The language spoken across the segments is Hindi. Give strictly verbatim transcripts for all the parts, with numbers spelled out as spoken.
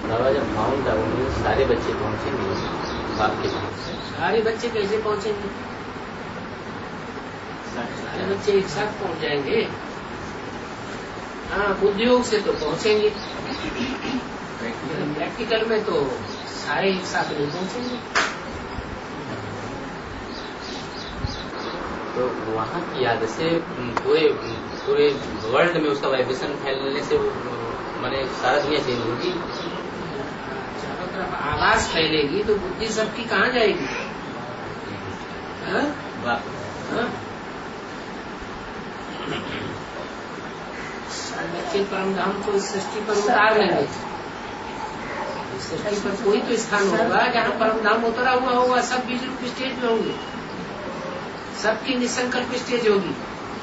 बाबा जब माउंट आबू में सारे बच्चे पहुंचेंगे बाप के पास, सारे बच्चे कैसे पहुंचेंगे? सारे बच्चे एक साथ पहुंच जाएंगे। हाँ, उद्योग से तो पहुंचेंगे, प्रैक्टिकल में तो सारे एक साथ नहीं पहुंचेंगे। तो वहाँ की आदत से पूरे पूरे वर्ल्ड में उसका वाइब्रेशन फैलने से माने सारा दुनिया चेंज होगी। चारों तरफ आवाज फैलेगी तो बुद्धि सबकी कहाँ जाएगी? हाँ? हाँ? बच्चे परम धाम को इस सृष्टि पर उतार लेंगे। इस सृष्टि पर कोई तो स्थान होगा जहाँ परम धाम उतरा हुआ होगा। सब बीज रूप स्टेज में होंगे, सबकी निसंकल्प स्टेज होगी।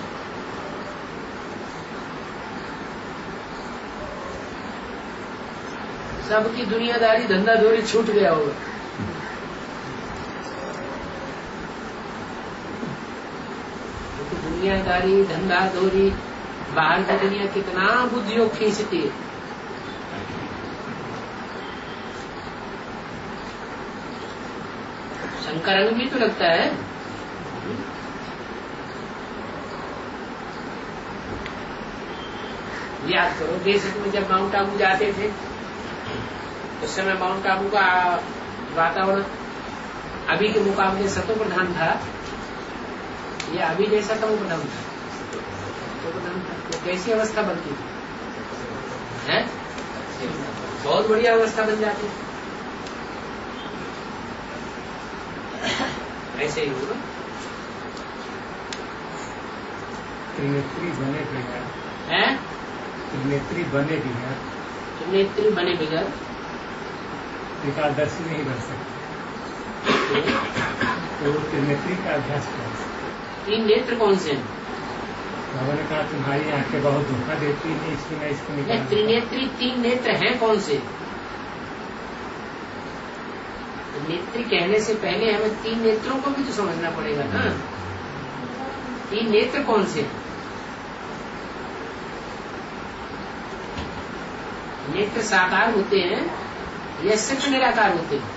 सबकी दुनियादारी धंधा धोरी छूट गया होगा। दुनियादारी धंधा धोरी बाहर की दुनिया कितना बुद्धियों खींचती है। शंकरंग भी तो लगता है। याद करो, देश में जब माउंट आबू जाते थे उस समय माउंट आबू का वातावरण अभी के मुकाबले सतो प्रधान था या अभी जैसा तमो प्रधान था? सतो प्रधान था। तो कैसी अवस्था बनती थी? है बहुत बढ़िया अवस्था बन जाती है। ऐसे ही होगा। त्रिनेत्री बने बिगड़ है त्रिनेत्री बने बिगड़ त्रिनेत्री बने बिगड़ एकादशी नहीं बन सकते तो त्रिनेत्री का अभ्यास करें। तीन नेत्र कौन से हैं? बाबा ने कहा तुम्हारी आंखें बहुत धोखा देती है, इसलिए मैं इसको निकाल। त्रिनेत्री तीन नेत्र हैं कौन से? नेत्री कहने से पहले हमें तीन नेत्रों को भी तो समझना पड़ेगा ना। तीन नेत्र कौन से? नेत्र साकार होते हैं या सिर्फ निराकार होते हैं?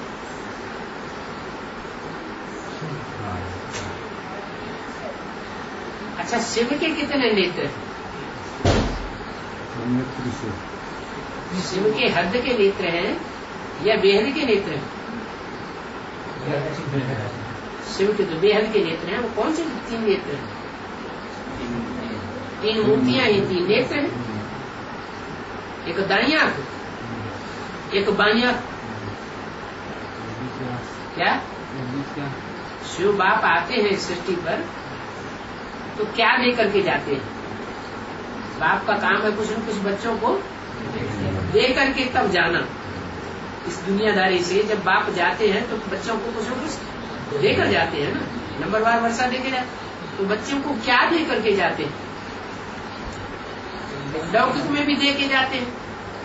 अच्छा, शिव के कितने नेत्र? शिव के हद के नेत्र हैं या बेहद के नेत्र हैं? शिव के तो बेहद के नेत्र हैं। वो कौन से तीन नेत्र हैं? तीन मूर्तियां ही तीन नेत्र हैं। एक दाईं आंख, एक बाईं आंख। क्या शिव बाप आते हैं सृष्टि पर तो क्या दे करके जाते हैं? बाप का काम है कुछ न कुछ बच्चों को दे करके तब जाना। इस दुनियादारी से जब बाप जाते हैं तो बच्चों को कुछ न कुछ देकर जाते हैं ना। नंबरवार वर्षा देके जाते तो बच्चों को क्या दे करके जाते हैं? लौकिक में भी दे के जाते हैं।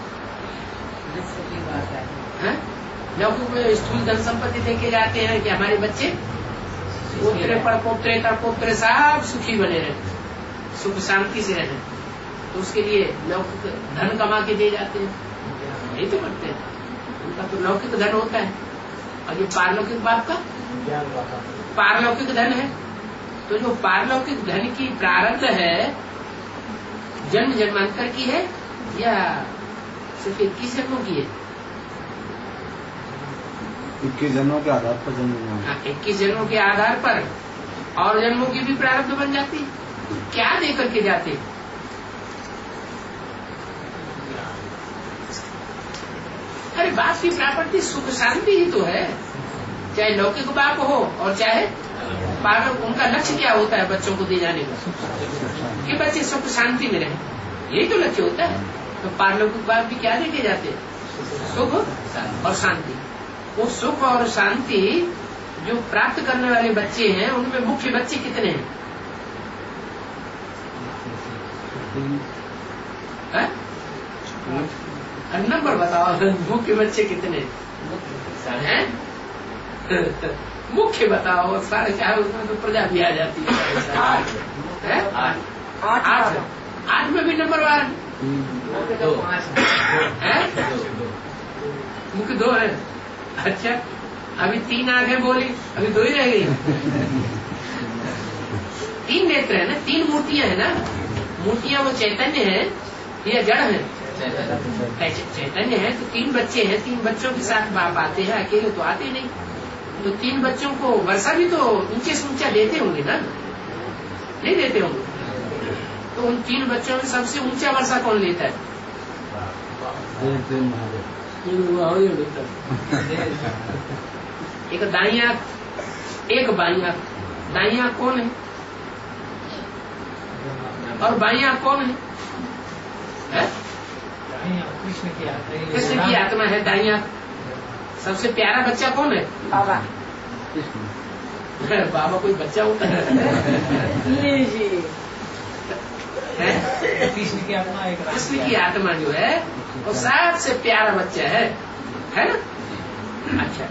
लौकिक में स्थूल धन संपत्ति दे के जाते हैं कि हमारे बच्चे पोत्रे पर पोत्रे का पोत्रे सब सुखी बने रहे, सुख शांति से रहे। तो उसके लिए लौकिक धन कमा के दे जाते हैं। यही तो करते हैं। उनका तो लौकिक धन होता है और ये पारलौकिक बाप का पारलौकिक धन है। तो जो पारलौकिक धन की प्रारब्ध है जन्म जन्मांतर की है या सिर्फ इक्कीस जन्मों की है? इक्कीस जन्मों के आधार पर जन्म। हाँ, इक्कीस जन्मों के आधार पर और जन्मों की भी प्रारब्ध बन जाती है। क्या दे करके जाते? अरे बाप की प्रॉपर्टी सुख शांति ही तो है, चाहे लौकिक बाप हो और चाहे पारलौकिक। उनका लक्ष्य क्या होता है बच्चों को दे जाने का? कि बच्चे सुख शांति में रहे, यही तो लक्ष्य होता है। तो पारलौकिक बाप भी क्या देके जाते? सुख और शांति। वो सुख और शांति जो प्राप्त करने वाले बच्चे हैं उनमें मुख्य बच्चे कितने हैं? है? नंबर बताओ, मुख्य बच्चे कितने हैं? मुख्य बताओ। साढ़े चार उसमें तो प्रजा भी आ जाती है। आठ आठ में भी नंबर वन है। मुख दो है। अच्छा, अभी तीन आंखें बोली, अभी दो ही रह गई। तीन नेत्र है ना, तीन मूर्तियां है ना। मूर्तियां वो चैतन्य है या जड़ है? चैतन्य है। तो तीन बच्चे हैं, तीन बच्चों के साथ बाप आते हैं, अकेले तो आते नहीं। तो तीन बच्चों को वर्षा भी तो ऊंचे से ऊंचा देते होंगे ना, नहीं देते होंगे? तो उन तीन बच्चों में सबसे ऊंचा वर्षा कौन लेता है? एक दाई आंख, एक बाई आंख। दाई आंख कौन है और बाई आंख कौन है? है? कृष्ण की आत्मा है दाई आंख। सबसे प्यारा बच्चा कौन है? बाबा। बाबा कोई बच्चा होता है? कृष्ण की आत्मा एक कृष्ण की आत्मा जो है वो सबसे प्यारा बच्चा है, है ना? अच्छा,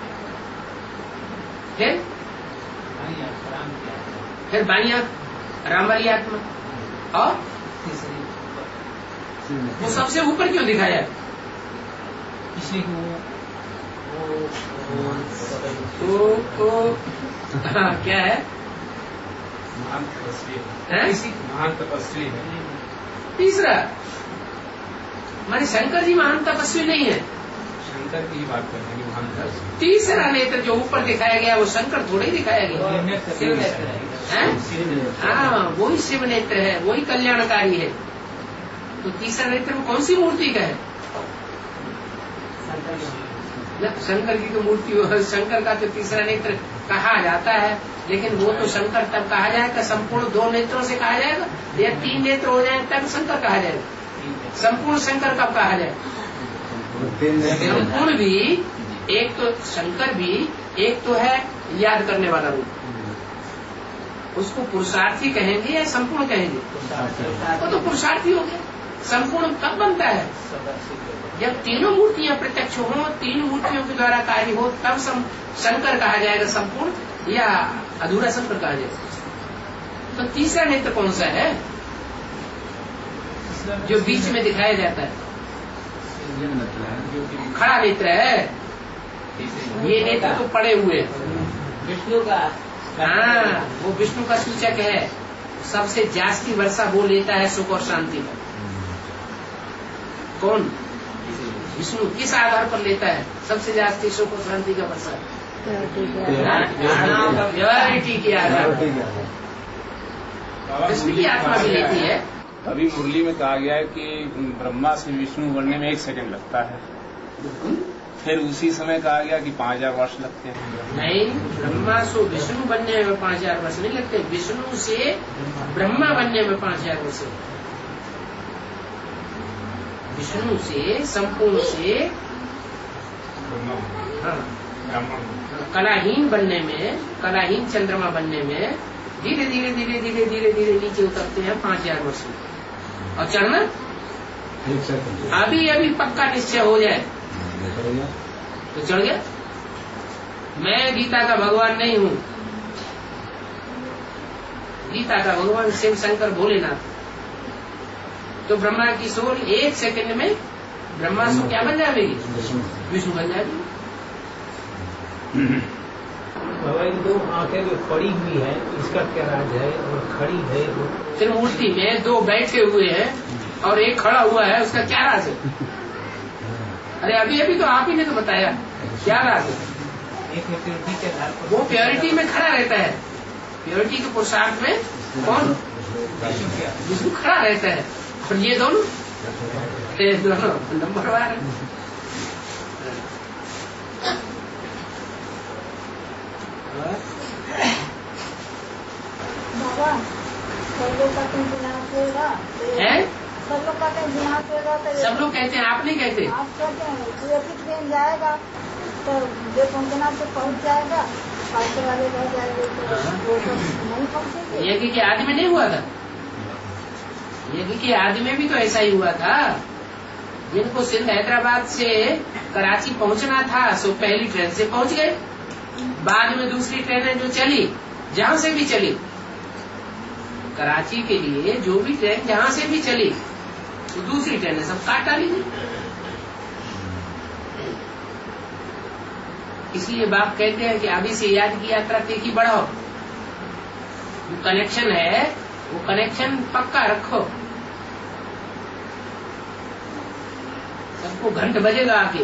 फिर फिर बाई आंख राम वाली आत्मा। और वो सबसे ऊपर क्यों दिखाया? इसलिए कि वो वो वो हाँ, क्या है? महान तपस्वी है? महान तपस्वी है। तीसरा, हमारे शंकर जी महान तपस्वी नहीं है। शंकर की बात करते हैं महान तपस्वी। तीसरा नेत्र जो ऊपर दिखाया गया वो शंकर थोड़ा ही दिखाया गया है। हाँ, वही शिव नेत्र है, वही कल्याणकारी है। तो तीसरा नेत्र में कौन सी मूर्ति का है? शंकर की तो मूर्ति, शंकर का तो तीसरा नेत्र कहा जाता है, लेकिन वो तो शंकर तब कहा जाएगा संपूर्ण दो नेत्रों से कहा जाएगा, या तीन नेत्र हो जाए तब शंकर कहा जाएगा। संपूर्ण शंकर कब कहा जाए? संपूर्ण भी एक तो शंकर भी एक तो है याद करने वाला रूप, उसको पुरुषार्थी कहेंगे या संपूर्ण कहेंगे? वो तो पुरुषार्थी हो गया। संपूर्ण कब बनता है? जब तीनों मूर्तियां प्रत्यक्ष हो, तीन मूर्तियों के द्वारा कार्य हो, तब शंकर कहा जाएगा संपूर्ण, या अधूरा शंकर कहा जाएगा। तो तीसरा नेत्र कौन सा है जो बीच में दिखाया जाता है? खड़ा नेत्र है। ये नेत्र तो पड़े हुए विष्णु का। हाँ, वो विष्णु का सूचक है। सबसे जास्ती वर्षा वो लेता है सुख और शांति का। कौन? विष्णु। किस आधार पर लेता है सबसे जास्ती सुख और शांति का वर्षा? प्योरिटी के आधार पर। कृष्ण की आत्मा भी लेती है। अभी मुरली में कहा गया है कि ब्रह्मा से विष्णु बनने में एक सेकंड लगता है, फिर उसी समय कहा गया कि पांच हजार वर्ष लगते हैं। नहीं, ब्रह्मा से विष्णु बनने में पांच हजार वर्ष नहीं लगते, विष्णु से ब्रह्मा बनने में पांच हजार वर्ष। विष्णु से संपूर्ण से हाँ, कलाहीन बनने में, कलाहीन चंद्रमा बनने में धीरे धीरे धीरे धीरे धीरे धीरे नीचे उतरते हैं पांच हजार वर्ष में। और चढ़ना अभी अभी पक्का निश्चय हो जाए तो चढ़ गया। मैं गीता का भगवान नहीं हूँ, गीता का भगवान शिव शंकर भोलेनाथ। तो ब्रह्मा की सोल एक सेकंड में ब्रह्मा सो क्या बन जाएगी? विष्णु बन जाएगी। बाबा इन दो आंखें जो पड़ी हुई है इसका क्या राज है, और खड़ी है वो त्रिमूर्ति में दो बैठे हुए हैं और एक खड़ा हुआ है, उसका क्या राज है? अरे अभी अभी तो आप ही ने तो बताया क्या राज है। एक प्योरिटी के आधार पर वो प्योरिटी में खड़ा रहता है। प्योरिटी के पुरुषार्थ में कौन? विष्णु खड़ा रहता है। और ये दोनों ये दोनों नंबर वार बाबा सब लोग कहते हैं विनाश होगा, है। सब लोग कहते हैं विनाश होगा, तो सब लोग कहते हैं, आप नहीं कहते। आप कहते हैं ट्रैफिक ट्रेन जाएगा तो जो पहुंचना तो पहुंच जाएगा, फालतू वाले रह जाएंगे तो वो तो नहीं पहुंचेंगे। यज्ञ के आदि में नहीं हुआ था? यज्ञ के आदि में भी तो ऐसा ही हुआ था। जिनको सिंध हैदराबाद से कराची पहुंचना था सो पहली ट्रेन से पहुंच गए। बाद में दूसरी ट्रेनें जो चली, जहां से भी चली, कराची के लिए जो भी ट्रेन जहां से भी चली, तो दूसरी ट्रेनें सब काट डाली गई। इसलिए बाप कहते हैं कि अभी से याद की यात्रा देखी बढ़ाओ। जो कनेक्शन है वो कनेक्शन पक्का रखो। सबको घंट बजेगा आके,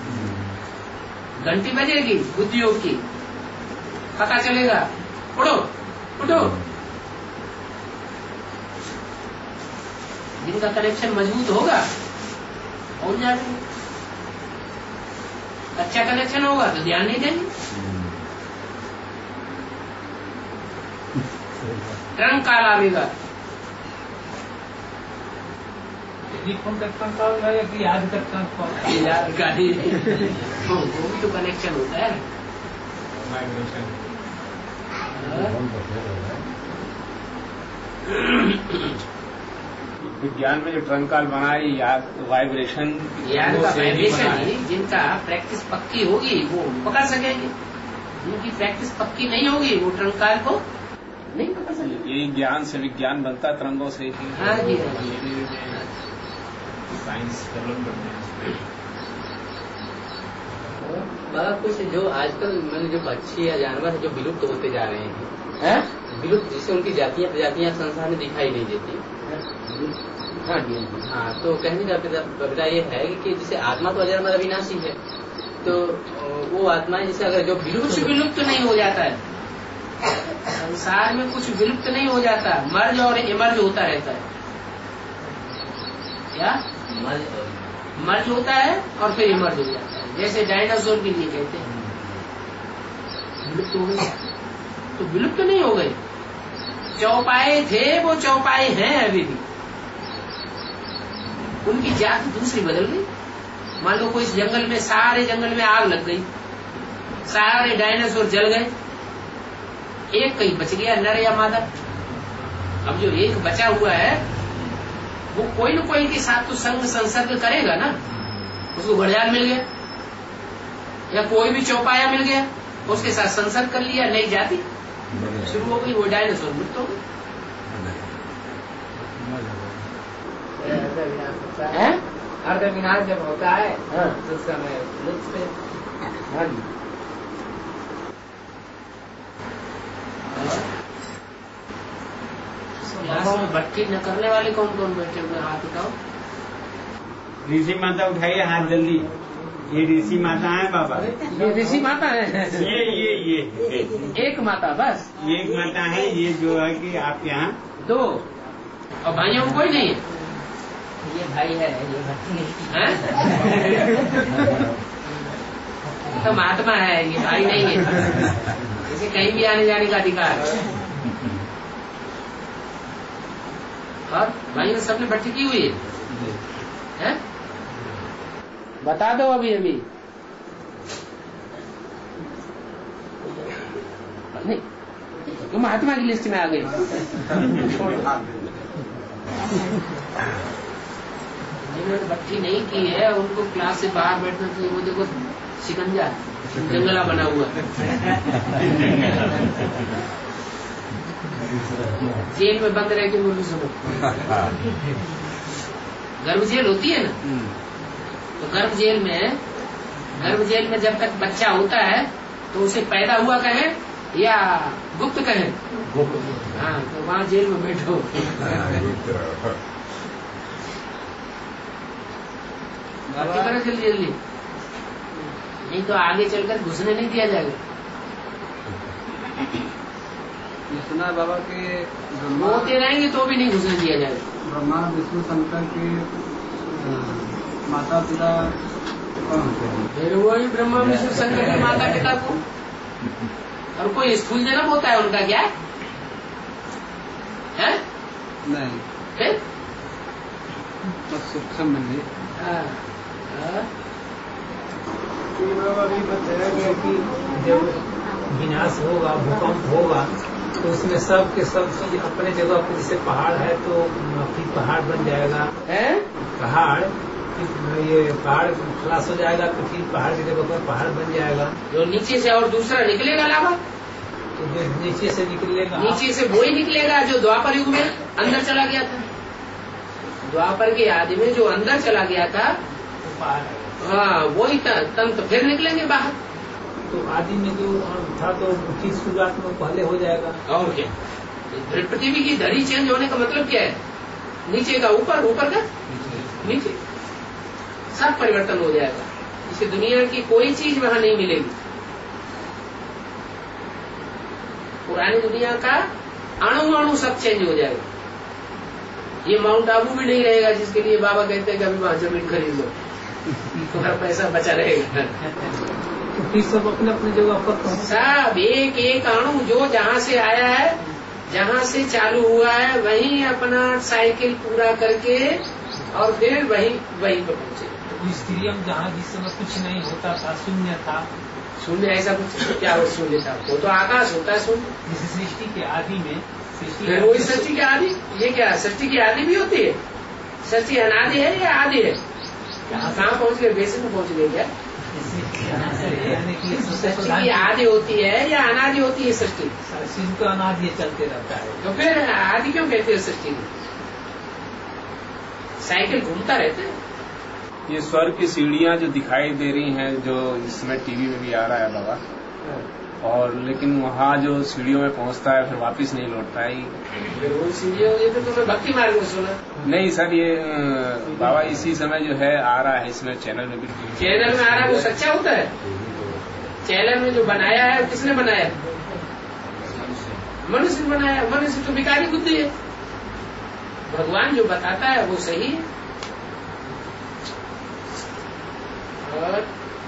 घंटी बजेगी बुद्धियोग की, पता चलेगा उठो उठो। जिनका कनेक्शन मजबूत होगा पहुंच जाएंगे। अच्छा कनेक्शन होगा तो ध्यान नहीं देंगे। ट्रंक काल आवेगा। टेलीफोन का ट्रंक कॉल है कि याद का ट्रंक कॉल? याद का ही वो भी तो कनेक्शन होता है। विज्ञान में जो ट्रंक कॉल बना है याद वाइब्रेशन, याद का वाइब्रेशन ही जिनका प्रैक्टिस पक्की होगी वो पकड़ सकेंगे। जिनकी प्रैक्टिस पक्की नहीं होगी वो ट्रंक कॉल को नहीं पकड़ सकेंगे। यही ज्ञान से विज्ञान बनता तरंगों से ही। हाँ जी साइंस डेवलप करते हैं। बाबा कुछ जो आजकल मैंने जो पक्षी या जानवर है जो विलुप्त होते जा रहे हैं, है? विलुप्त जिससे उनकी जातियां प्रजातियां संसार में दिखाई नहीं देती। हाँ जी हाँ, तो कहने का अभिप्राय ये है कि जैसे आत्मा तो अजर अमर अविनाशी है, तो वो आत्माएं जैसे अगर जो कुछ विलुप्त नहीं हो जाता है संसार में, कुछ विलुप्त नहीं हो जाता, मर्ज और इमर्ज होता रहता है। क्या मर्ज होता है और फिर इमर्ज हो जाता है। जैसे डायनासोर के लिए कहते हैं विलुप्त हो गए, तो विलुप्त नहीं हो गए। चौपाए थे वो चौपाए हैं अभी भी, उनकी जात दूसरी बदल गई। मान लो कोई इस जंगल में, सारे जंगल में आग लग गई, सारे डायनासोर जल गए, एक कहीं बच गया, नर या मादा। अब जो एक बचा हुआ है वो कोई न कोई के साथ तो संग संसर्ग करेगा ना। उसको घड़ियाल मिल गया या कोई भी चौपाया मिल गया, उसके साथ संसर्ग कर लिया, नई जाति शुरू हो गई, वो डायनासोर मुक्त हो गई। अर्ध विनाश जब होता है हाँ। तो उस समय लुप्त से क्लास में भट्टी न करने वाले कौन कौन बैठे हुए, हाथ उठाओ। ऋषि माता उठाइए हाथ जल्दी। ये ऋषि माता है बाबा। ये ऋषि माता है। ये ये ये एक माता बस, एक माता है। ये जो है कि आप यहाँ दो, और भाइयों को कोई नहीं है। ये भाई है, ये भाई हैं? तो महात्मा है, ये भाई नहीं है। इसे कहीं भी आने जाने का अधिकार है। और भाइयों सबने भट्टी की हुई है, है? बता दो अभी अभी। नहीं तो महात्मा की लिस्ट में आ गई। जिन्होंने भट्टी नहीं की है उनको क्लास से बाहर बैठना चाहिए। वो देखो शिकंजा जंगला बना हुआ, जेल में बंद रह के बोलो सुनो। गर्भ जेल होती है ना, तो गर्भ जेल में गर्भ जेल में जब तक बच्चा होता है तो उसे पैदा हुआ कहे या गुप्त कहे। हाँ, तो वहाँ जेल में बैठो। भर्ती करो जल्दी जल्दी, नहीं तो आगे चलकर घुसने नहीं दिया जाएगा। ये सुना बाबा के होते रहेंगे तो भी नहीं घुसने दिया जाएगा। ब्रह्मा विष्णु शंकर के माता पिता कौन होते हैं? फिर वही ब्रह्मा विष्णु शंकर के माता पिता को, और कोई स्थूल जन्म होता है उनका क्या है? नहीं, फिर सूक्ष्म में नहीं। हाँ, हाँ। बाबा भी बताया गया कि जब विनाश होगा, भूकंप होगा, तो उसमें सब के सब चीज अपने जगह पर, जैसे पहाड़ है तो फिर पहाड़ बन जाएगा, है? पहाड़ ये पहाड़ खलास हो जाएगा तो फिर पहाड़ की जगह पर पहाड़ बन जाएगा। जो नीचे से और दूसरा निकलेगा लावा, तो जो नीचे से निकलेगा, नीचे से वही निकलेगा जो द्वापर युग में अंदर चला गया था। द्वापर के आदि में जो अंदर चला गया था, तो पहाड़ हाँ वही तंत्र फिर निकलेंगे बाहर। तो आदि में जो था तो ठीक शुरुआत में पहले हो जाएगा। और क्या, पृथ्वी की धरी चेंज होने का मतलब क्या है? नीचे का ऊपर, ऊपर का नीचे, सब परिवर्तन हो जाएगा। इसे दुनिया की कोई चीज वहां नहीं मिलेगी। पुरानी दुनिया का अणु अणु सब चेंज हो जाएगा। ये माउंट आबू भी नहीं रहेगा जिसके लिए बाबा कहते हैं कि अभी वहां जमीन खरीद लो, तुम्हारा पैसा बचा रहेगा। तो फिर सब अपने अपने जगह पर सब एक एक अणु जो जहां से आया है, जहां से चालू हुआ है, वहीं अपना साइकिल पूरा करके और फिर वहीं वहीं पर पहुंचे। स्त्रियम जहाँ जिस समय कुछ नहीं होता था, शून्य था। शून्य ऐसा कुछ क्या हो? शून्य था वो तो आकाश होता है शून्य। जैसे सृष्टि के आदि में फिर वही सृष्टि की आदि। ये क्या सृष्टि की आदि भी होती है? सृष्टि अनादि है या आदि है? कहाँ पहुंच गए? बेसिक में पहुंच गए क्या? सृष्टि की आदि होती है या अनादि होती है सृष्टि? सृष्टि तो अनादि चलते रहता है। तो फिर आदि क्यों कहते हैं सृष्टि को? साइकिल घूमता रहता है। ये स्वर्ग की सीढ़ियां जो दिखाई दे रही हैं, जो इसमें टीवी में भी आ रहा है बाबा, और लेकिन वहाँ जो सीढ़ियों में पहुँचता है फिर वापस नहीं लौटता है। वो सीढ़ियों ये तो तुम्हें भक्ति मार्ग में सुना? नहीं सर, ये बाबा इसी समय जो है आ रहा है, इसमें चैनल में भी। चैनल में आ रहा है वो सच्चा होता है? चैनल में जो बनाया है वो किसने बनाया? मनुष्य ने बनाया। मनुष्य तो विकारी बुद्धि है। भगवान जो बताता है वो सही है। और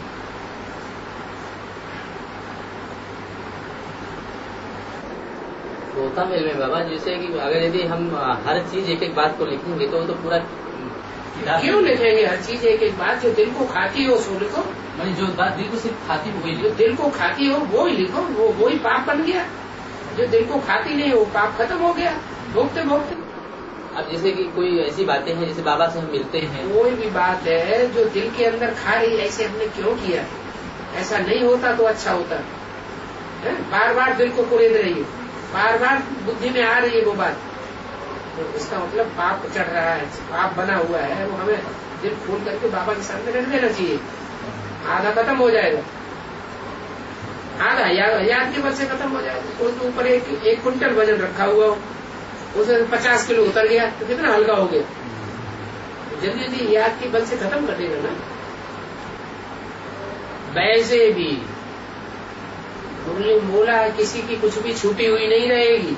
होता मेल में बाबा, जैसे कि अगर यदि हम हर चीज एक एक बात को लिखेंगे तो तो पूरा क्यों लिखेंगे हर चीज एक एक बात? जो दिल को खाती हो सो लिखो। मैंने जो बात दिल को सिर्फ खाती हो जो दिल को खाती हो वो ही लिखो। वो वही पाप बन गया। जो दिल को खाती नहीं वो पाप खत्म हो गया भोगते भोगते। अब जैसे कि कोई ऐसी बातें हैं जैसे बाबा से हम मिलते हैं, कोई भी बात है जो दिल के अंदर खा रही है, ऐसे हमने क्यों किया? ऐसा नहीं होता तो अच्छा होता है। बार बार दिल को कुरेद रही है, बार बार बुद्धि में आ रही है वो बात, तो इसका मतलब पाप चढ़ रहा है, पाप बना हुआ है। वो हमें दिल खोल करके बाबा के सामने रख देना चाहिए। आधा खत्म हो जाएगा, आधा याद याद के बल से खत्म हो जाएगा। उसके ऊपर एक एक कुंटल वजन रखा हुआ हो, उसे पचास किलो उतर गया तो कितना हल्का हो गया। जल्दी जल्दी याद के बल से खत्म कर देगा ना। वैसे भी उन्होंने बोला किसी की कुछ भी छूटी हुई नहीं रहेगी,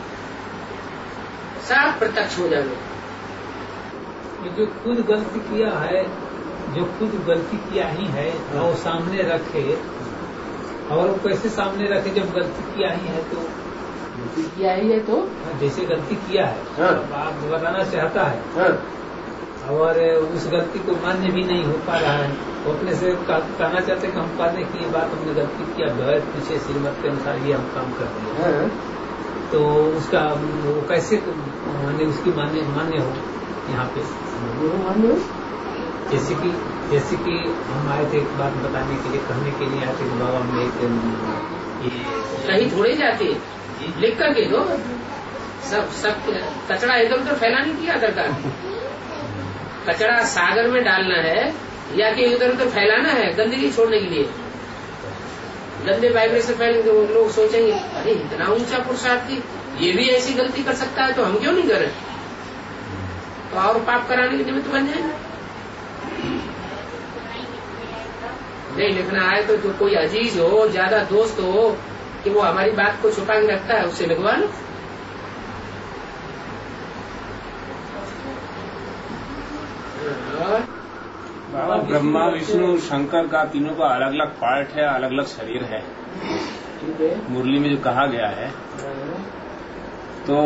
सब प्रत्यक्ष हो जाएगा। जो खुद गलती किया है, जो खुद गलती किया ही है वो सामने रखे, और वो कैसे सामने रखे जब गलती किया ही है तो गलती किया ही है तो जैसे गलती किया है हाँ। आप बताना चाहता है हाँ। और उस गलती को मान्य भी नहीं हो पा रहा है, वो अपने से कहना चाहते हैं कि हम कहने की ये बात हमने गलती किया, बगैर पीछे श्रीमत के अनुसार ये हम काम करते हैं। हाँ। तो उसका वो कैसे मान्य, उसकी मान्य मान्य हो यहाँ पे मान्य? जैसे कि जैसे कि हम आए थे एक बात बताने के लिए, कहने के लिए आए थे कि बाबा हमने एक ये कहीं थोड़ी जाके लिख करके दो। सब सब कचरा इधर उधर फैलाने की क्या दरकार? कचरा सागर में डालना है या कि इधर उधर फैलाना है गंदगी छोड़ने के लिए? गंदे वाइब्रेशन फैलेंगे, वो लोग सोचेंगे अरे इतना ऊंचा पुरुषार्थ थी, ये भी ऐसी गलती कर सकता है तो हम क्यों नहीं करें? तो और पाप कराने के निमित्त बन जाएंगे। नहीं लिखना आए तो जो कोई अजीज हो, ज्यादा दोस्त हो कि वो हमारी बात को छुपा के रखता है, उससे लिखवा लो। बाबा ब्रह्मा विष्णु शंकर का तीनों का अलग अलग पार्ट है, अलग अलग शरीर है। ठीक है, मुरली में जो कहा गया है, तो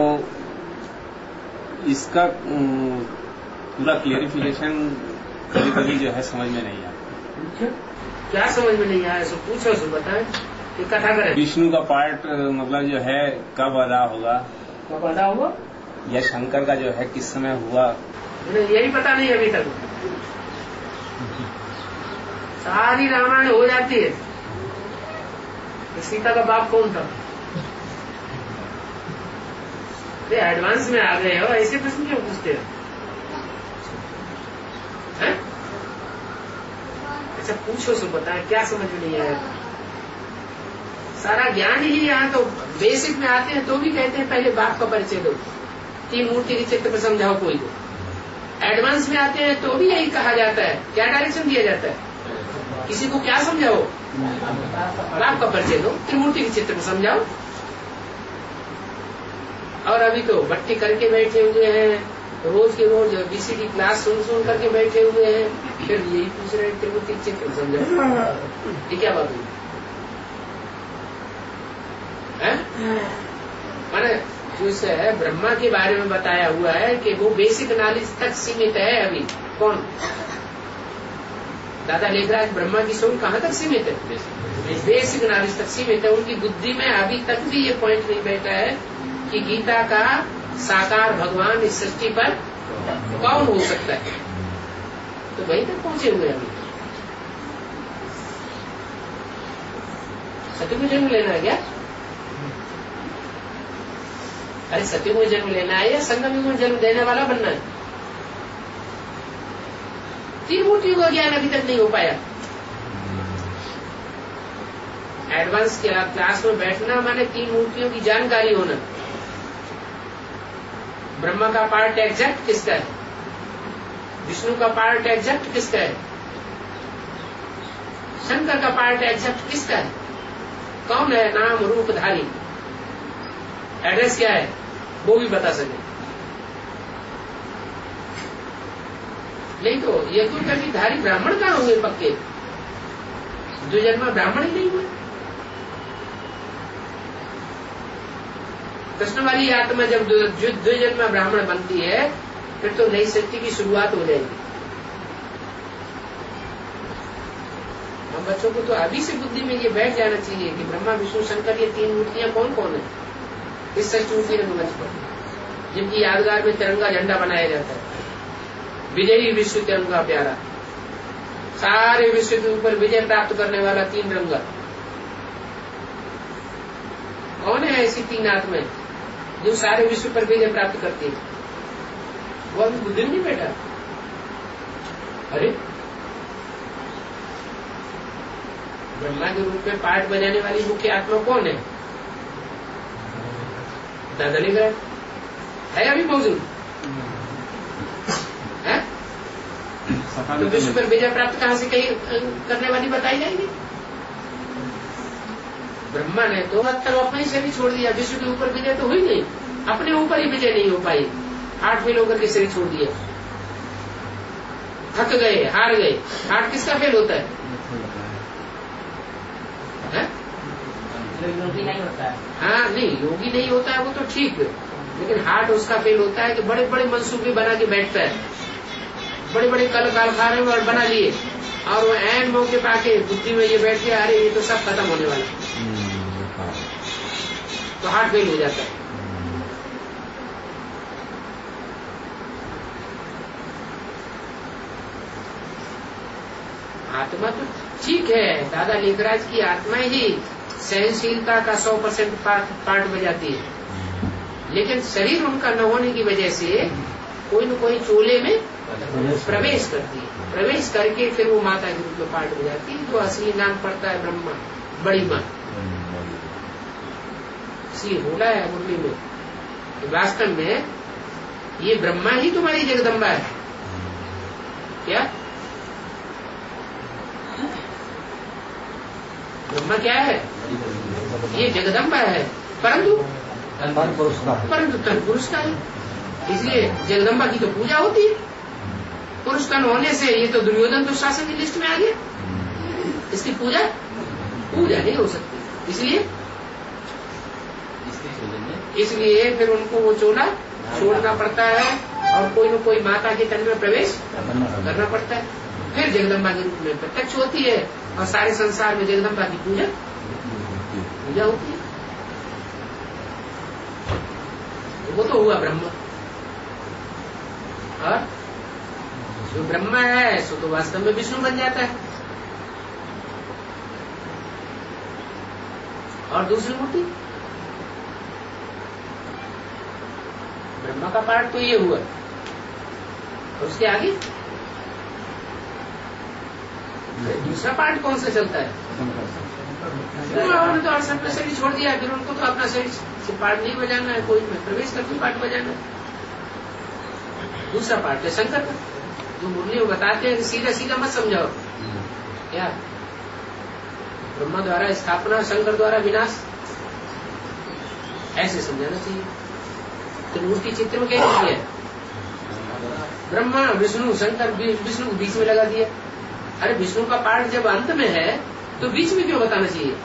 इसका पूरा क्लेरिफिकेशन कभी कभी जो है समझ में नहीं आता। क्या समझ में नहीं आया? सो पूछो, सो बताएं कि कथा करें। विष्णु का पार्ट मतलब जो है कब अदा होगा, कब अदा हुआ, या शंकर का जो है किस समय हुआ, यही पता नहीं अभी तक। सारी रामायण हो जाती है। सीता का बाप कौन था? एडवांस में आ गए हो, ऐसे प्रश्न क्यों पूछते हो? अच्छा पूछो, सो बताए क्या समझ में नहीं आया? सारा ज्ञान ही यहाँ तो बेसिक में आते हैं तो भी कहते हैं पहले बाप का परिचय दो, तीन मूर्ति के चित्र पर समझाओ कोई को। एडवांस में आते हैं तो भी यही कहा जाता है, क्या डायरेक्शन दिया जाता है, किसी को क्या समझाओ, बाप का परिचय दो, त्रिमूर्ति के चित्र को समझाओ। और अभी तो बट्टी करके बैठे हुए हैं, रोज के रोज बीसीडी क्लास सुन सुन करके बैठे हुए हैं, फिर यही पूछ रहे त्रिमूर्ति के चित्र समझाओ। ये क्या बात हुई है? माने जो है ब्रह्मा के बारे में बताया हुआ है कि वो बेसिक नॉलेज तक सीमित है। अभी कौन दादा लेखराज ब्रह्मा की सोच कहाँ तक सीमित है? बेसिक नॉलेज तक सीमित है। उनकी बुद्धि में अभी तक भी ये पॉइंट नहीं बैठा है कि गीता का साकार भगवान इस सृष्टि पर कौन हो सकता है। तो वहीं तक पहुंचे हुए अभी। सत्य को जन्म लेना है क्या? अरे सत्य को जन्म लेना है या संगम युग में जन्म देने वाला बनना है? तीन मूर्तियों का ज्ञान अभी तक नहीं हो पाया। एडवांस क्लास में बैठना माने तीन मूर्तियों की जानकारी होना। ब्रह्मा का पार्ट एग्जैक्ट किसका है, विष्णु का पार्ट एग्जैक्ट किसका है, शंकर का पार्ट एग्जैक्ट किसका है, कौन है नाम रूप धारी, एड्रेस क्या है, वो भी बता सके। नहीं तो ये कुल कभी धारी ब्राह्मण कहाँ होंगे पक्के, जो जन्म ब्राह्मण ही नहीं हुए। कृष्ण वाली आत्मा जब द्विजन्म ब्राह्मण बनती है फिर तो नई सृष्टि की शुरुआत हो जाएगी। हम बच्चों को तो अभी से बुद्धि में ये बैठ जाना चाहिए कि ब्रह्मा विष्णु शंकर ये तीन मूर्तियां कौन कौन है इस सचमुची रंगमंच पर, जिनकी यादगार में तिरंगा झंडा बनाया जाता है। विजयी विश्व तिरंगा प्यारा, सारे विश्व के ऊपर विजय प्राप्त करने वाला तीन रंगा। कौन है ऐसी तीन आत्माएं जो सारे विश्व पर विजय प्राप्त करती है? वो अभी बुद्धि में नहीं बैठा। अरे ब्रह्मा के रूप में पाठ बजाने वाली मुख्य आत्मा कौन है? दादा लिख रहा है अभी मौजूद है? तो विश्व पर विजय प्राप्त कहां से कहीं करने वाली बताई जाएगी? ब्रह्मा ने तो तब अपने शरीर छोड़ दिया, विश्व के ऊपर विजय तो हुई नहीं, अपने ऊपर ही विजय नहीं हो पाई, हार्ट फेल होकर के शरीर छोड़ दिया, थक गए, हार गए। हार्ट किसका फेल होता है? है? योगी नहीं होता है। हाँ नहीं, योगी नहीं होता है वो तो ठीक, लेकिन हार्ट उसका फेल होता है कि बड़े बड़े मंसूबे बना के बैठता है, बड़े बड़े कल कारखाने में बना लिए और वो एन मौके पे आके बुद्धि में ये बैठ गया, अरे ये तो सब खत्म होने वाला, तो हार्ट फेल हो जाता है। आत्मा तो ठीक है, दादा लेखराज की आत्मा ही सहनशीलता का सौ परसेंट पार्ट बजाती है, लेकिन शरीर उनका न होने की वजह से कोई न कोई चोले में प्रवेश करती है, प्रवेश करके फिर वो माता के रूप में पार्ट बजाती है, जो असली नाम पड़ता है ब्रह्मा, बड़ी माँ। इसलिए बोला है मुरली में, वास्तव में ये ब्रह्मा ही तुम्हारी जगदम्बा है। क्या ब्रह्मा क्या है? ये जगदम्बा है, परंतु परंतु तन पुरुष का है, इसलिए जगदम्बा की तो पूजा होती है। पुरुष तन होने से ये तो दुर्योधन दुशासन की लिस्ट में आ गया, इसकी पूजा पूजा नहीं हो सकती। इसलिए इसलिए फिर उनको वो चोला छोड़ना पड़ता है और कोई न कोई माता के तन में प्रवेश करना पड़ता है, फिर जगदम्बा के रूप में प्रत्यक्ष होती है और सारे संसार में जगदम्बा की पूजा पूजा होती है। वो तो हुआ ब्रह्म, और जो ब्रह्म है सो तो वास्तव में विष्णु बन जाता है। और दूसरी मूर्ति ब्रह्मा का पार्ट तो ये हुआ, और उसके आगे दूसरा पार्ट कौन सा चलता है? उन्होंने तो अर्थ अपना शरीर छोड़ दिया, फिर उनको तो अपना शरीर से पाठ नहीं बजाना है, कोई में प्रवेश करके पाठ बजाना है। दूसरा पाठ है शंकर का, जो मुरली वो बताते हैं कि सीधा सीधा मत समझाओ, क्या ब्रह्मा द्वारा स्थापना, शंकर द्वारा विनाश, ऐसे समझाना चाहिए। तो मूर्ति चित्र में क्या किया, ब्रह्मा विष्णु शंकर, विष्णु को बीच में लगा दिया। अरे विष्णु का पाठ जब अंत में है तो बीच में क्यों बताना चाहिए,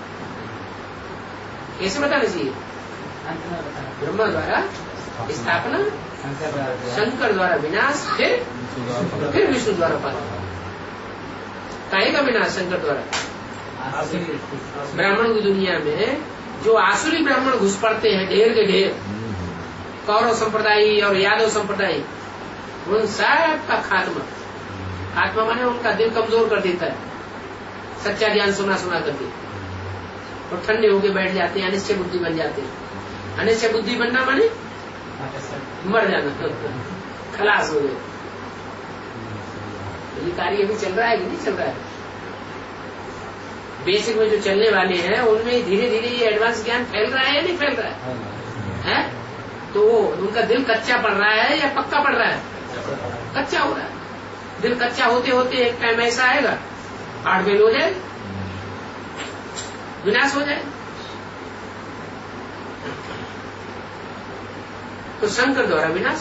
कैसे बताना चाहिए? ब्रह्मा द्वारा स्थापना, शंकर द्वारा विनाश, फिर फिर विष्णु द्वारा पालन। काहे का विनाश? शंकर द्वारा। ब्राह्मण की दुनिया में जो आसुरी ब्राह्मण घुस पड़ते हैं ढेर के ढेर, कौरव संप्रदाय और यादव संप्रदाय, उन सब का खात्मा, खात्मा माने उनका दिल कमजोर कर देता है, सच्चा ज्ञान सुना सुना करके, और ठंडे होके बैठ जाते हैं, अनिश्चय बुद्धि बन जाते हैं। अनिश्चय बुद्धि बनना माने मर जाना, खलास हो गए। ये कार्य अभी चल रहा है कि नहीं चल रहा है? बेसिक में जो चलने वाले हैं उनमें धीरे धीरे ये एडवांस ज्ञान फैल रहा है या नहीं फैल रहा है, है? तो उनका दिल कच्चा पड़ रहा है या पक्का पड़ रहा है? कच्चा हो रहा है। दिल कच्चा होते होते एक टाइम ऐसा आएगा, हार्ट फेल हो जाए, विनाश हो जाए। तो शंकर द्वारा विनाश,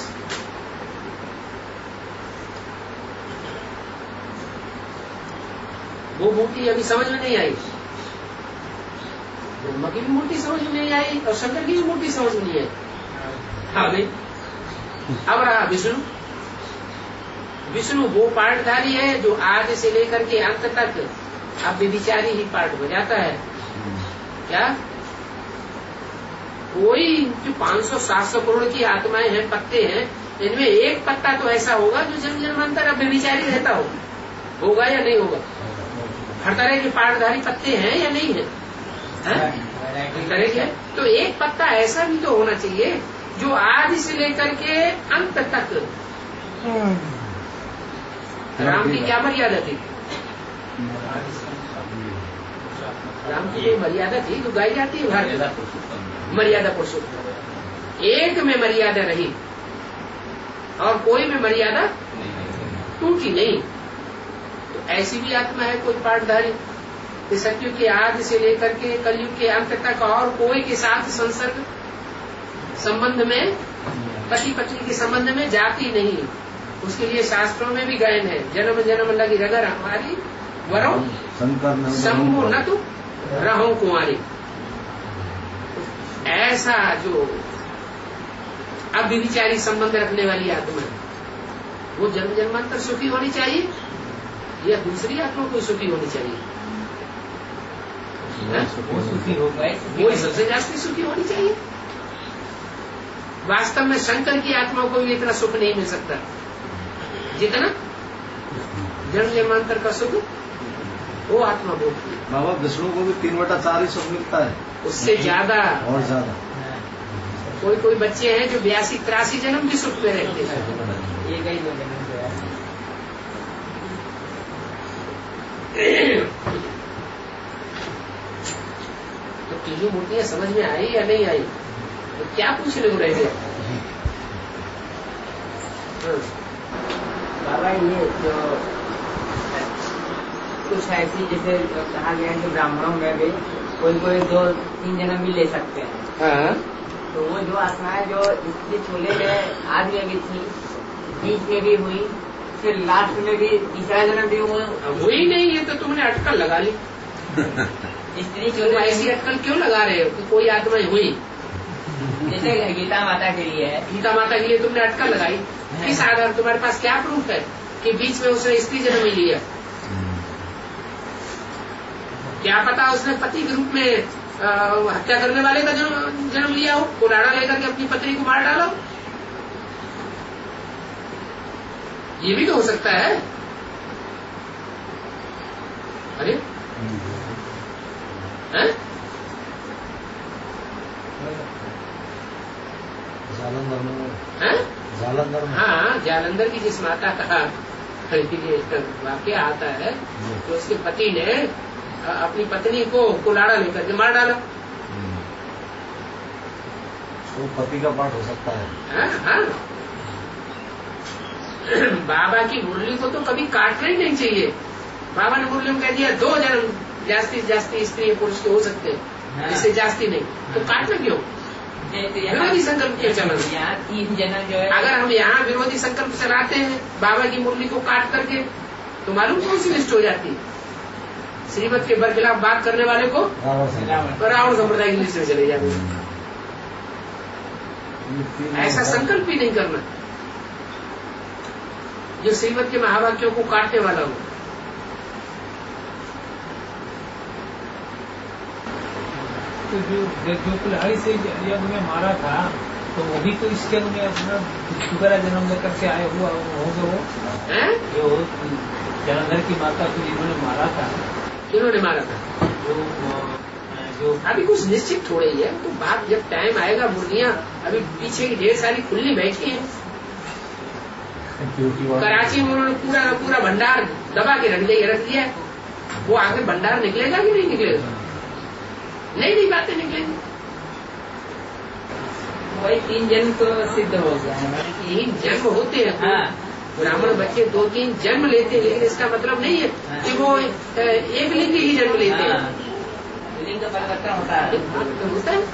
वो मूर्ति अभी समझ में नहीं आई। ब्रह्मा की भी मूर्ति समझ में नहीं आई और शंकर की भी मूर्ति समझ में नहीं आई। हाँ नहीं, अब रहा विष्णु। विष्णु वो पाठधारी है जो आदि से लेकर के अंत तक अब विचारी ही पाठ बजाता है। क्या कोई जो पाँच सौ सात सौ करोड़ की आत्माएं हैं, पत्ते हैं, इनमें एक पत्ता तो ऐसा होगा जो जन्म जन्मांतर अब विचारी रहता होगा, होगा या नहीं होगा? हर तरह के पाठधारी पत्ते हैं या नहीं है? हर तरह के। तो एक पत्ता ऐसा भी तो होना चाहिए जो आदि से लेकर के अंत तक। राम की क्या मर्यादा थी? राम की कोई मर्यादा थी तो गाई जाती है भारत, मर्यादा पुरुषोत्तम। एक में मर्यादा रही और कोई में मर्यादा टूटी नहीं। तो ऐसी भी आत्मा है कोई पाठधारी, सत्युग के आदि से लेकर के कलयुग के अंत तक और कोई के साथ संसर्ग संबंध में, पति पत्नी के संबंध में जाती नहीं। उसके लिए शास्त्रों में भी गायन है, जन्म जन्म लगी रगर हमारी वरो शंभु न तो रहो कुंवारी। ऐसा जो अव्यभिचारी संबंध रखने वाली आत्मा है वो जन्म जन्मांतर सुखी होनी चाहिए या दूसरी आत्मा को सुखी होनी चाहिए? वो सुखी होगा, वो सबसे ज्यादा सुखी होनी चाहिए। वास्तव में शंकर की आत्मा को भी इतना सुख नहीं मिल सकता जितना जन्म जन्मांतर का सुख वो आत्मा भोगती है। बाबा विष्णु को भी तीन बटा चार ही सुख मिलता है, उससे ज्यादा और ज्यादा। कोई कोई बच्चे हैं जो बयासी तिरासी जन्म भी सुख में रहते हैं। ये कई दो जन्म से तो तीनों मूर्तियां समझ में आई या नहीं आई? तो क्या पूछने को रह गया? बाबा ये जो कुछ ऐसी जैसे कहा गया है कि ब्राह्मणों में भी कोई कोई दो तीन जन्म भी ले सकते हैं। हाँ। तो वो जो आत्माएं जो इसके चूल्हे में आज में भी थी, बीच में भी हुई, फिर लास्ट में भी तीसरा जन्म भी हुआ, हुई नहीं। ये तो तुमने अटकल लगा ली। स्त्री तुम चूल्हे ऐसी अटकल क्यों लगा रहे हो कि कोई आत्मा हुई? जैसे गीता माता के लिए है, गीता माता के लिए तुमने अटकल लगाई, किस आधार? तुम्हारे पास क्या प्रूफ है कि बीच में उसने स्त्री जन्म ही लिया? क्या पता उसने पति के रूप में आ, हत्या करने वाले का जन्म जन्म लिया हो, कुल्हाड़ा लेकर के अपनी पत्नी को मार डाला हो। ये भी तो हो सकता है। अरे हैं? जालंधर में हैं? जालंधर में हाँ, जालंधर की जिस माता का वाक्य आता है तो उसके पति ने अपनी पत्नी को कुलाड़ा लेकर के मार डाला। वो पति का पाठ हो सकता है। हाँ, हाँ। बाबा की मुरली को तो कभी काटना ही नहीं चाहिए। बाबा ने मुरली में कह दिया दो जन्म जास्ती जास्ती स्त्री पुरुष के हो सकते हैं, इससे जास्ती नहीं, तो काटना क्यों? विरोधी संकल्प क्यों चला? यहाँ तीन जन्म जो है, अगर हम यहाँ विरोधी संकल्प चलाते हैं बाबा की मुरली को काट करके, तो मालूम कौन सी लिस्ट हो जाती है? श्रीमत के बरखिलाफ बात करने वाले को रावण संप्रदाय की लिस्ट में चले जाते। ऐसा संकल्प ही नहीं करना जो श्रीमत के महावाक्यों को काटने वाला हो। तो जो जो कुल्हाड़ी से जब में मारा था, तो वो भी तो इसके में अपना दोबारा जन्म लेकर के आए हुआ होंगे। वो जो जलंधर की माता को जिन्होंने मारा था, किन्होंने मारा था? जो जो अभी कुछ निश्चित थोड़ा ही है, तो बात जब टाइम आएगा। मुर्गियां अभी पीछे की ढेर सारी खुली बैठी हैं। कराची में उन्होंने पूरा का पूरा भंडार दबा के रख दिया रख दिया। वो आगे भंडार निकलेगा कि नहीं निकलेगा? नई नई बातें निकलेंगी। वही तीन जन्म तो सिद्ध हो गया है। तीन जन्म होते हैं। हाँ। ब्राह्मण बच्चे दो तीन जन्म लेते हैं, लेकिन इसका मतलब नहीं है कि वो एक लिंग ही जन्म लेते हैं। लिंग का परिवर्तन होता है, होता है।